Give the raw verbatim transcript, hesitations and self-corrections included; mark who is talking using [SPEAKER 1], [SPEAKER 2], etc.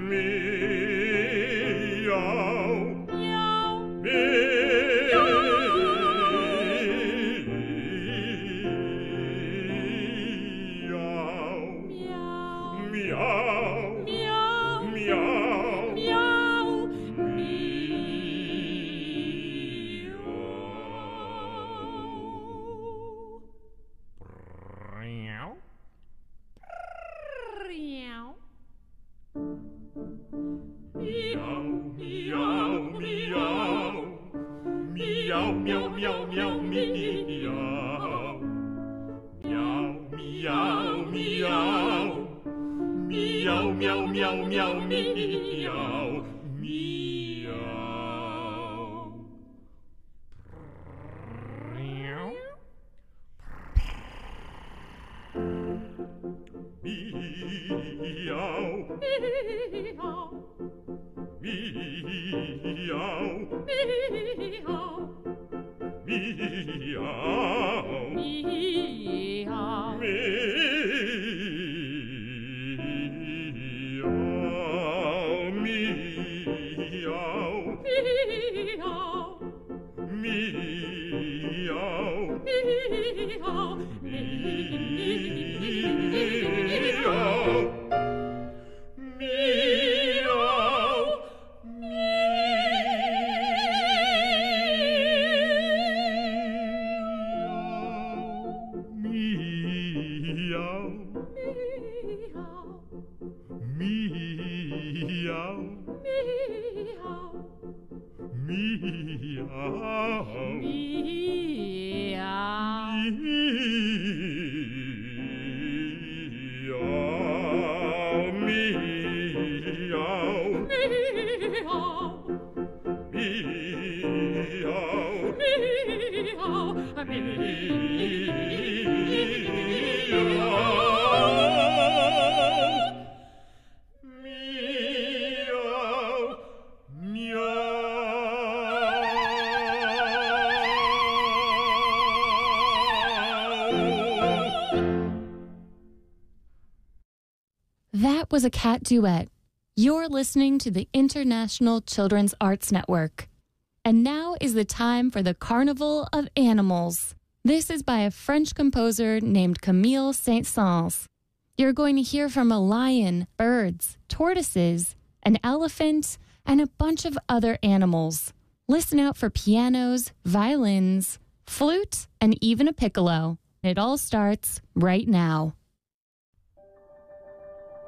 [SPEAKER 1] That was a cat duet. You're listening to the International Children's Arts Network. And now is the time for the Carnival of Animals. This is by a French composer named Camille Saint-Saëns. You're going to hear from a lion, birds, tortoises, an elephant, and a bunch of other animals. Listen out for pianos, violins, flute, and even a piccolo. It all starts right now.